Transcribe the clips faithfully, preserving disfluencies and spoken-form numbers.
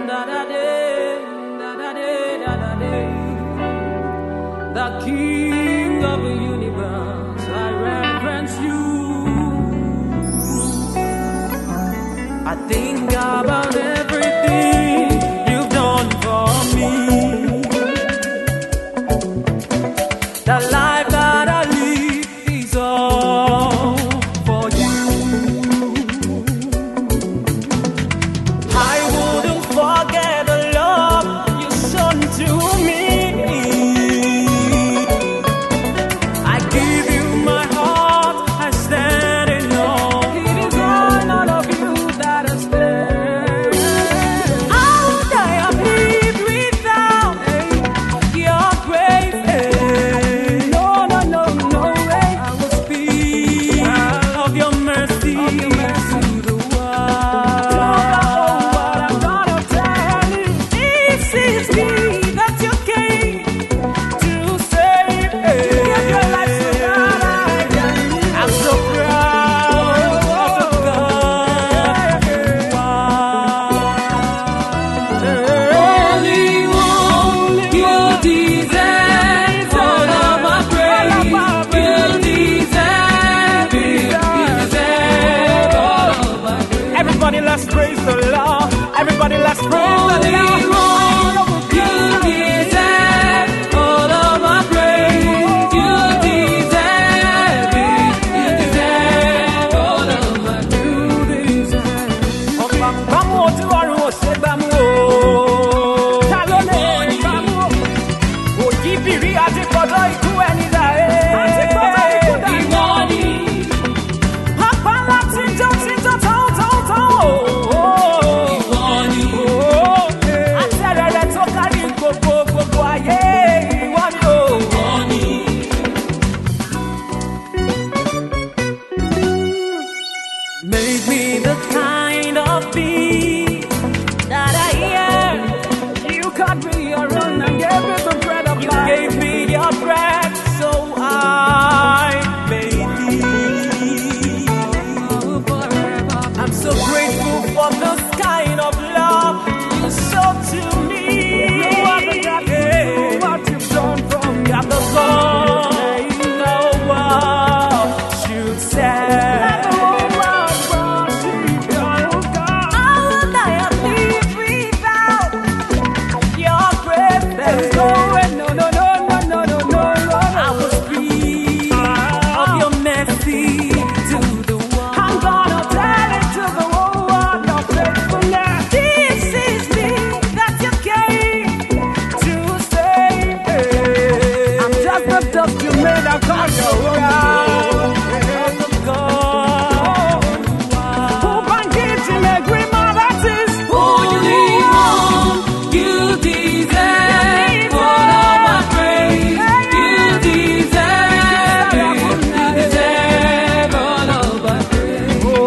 The King of the universe, I reverence you. I think about everything you've done for me. The life that I live is all for you. I wouldn't forget the love you shown to me. Everybody, let's praise the Lord. Everybody, let's praise the Lord. You deserve all of my praise. You deserve it. You deserve all of my praise. Ọba bámu ojú ọrùn òṣè bámu o. Ta ló lè bámu o? Òjìbìrì àti kọ̀dọ̀ ikú ẹni dà ẹ́. Àti kọ̀dọ̀ ikú dà ẹ́. Ìwọ ni. Apá ńlá tí ń jó tí ń jó tán tán tán o. Ìwọ ni. Àtẹ̀rẹ̀rẹ̀ tó kárí gbogbo gbogbo ayé. Ìwọ ni o. Ìwọ ni. Make me the kind of being that I am. You cut me your own and gave me the bread of life. You gave me your bread, so I may live. I'm so grateful for this kind of love you show to me. What you've done for me. Got the song the world should say. Let the whole world worship your God. How would I have lived without your grace? There's no way, no, no, no, no, no, no, no, no. I was free of your mercy to the world. I'm gonna tell it to the whole world, your faithfulness. This is me that you came to save. I'm just the dust you made, I call you God. Who can get in a green mountains? Only one. You deserve all of my praise. You deserve it. You deserve all of my praise. Oh,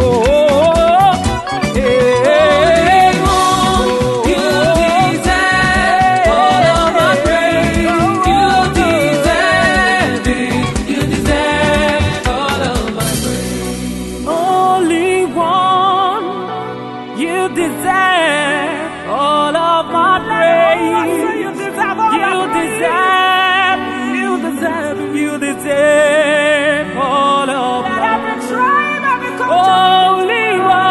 hey, you deserve all of my praise. You deserve it. You deserve all of my praise. Only one. You deserve all of my praise. You deserve all you deserve, you deserve, you deserve all of my only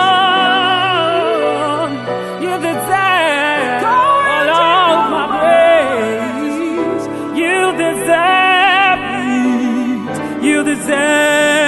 one. You deserve all of my praise. You deserve it. You deserve.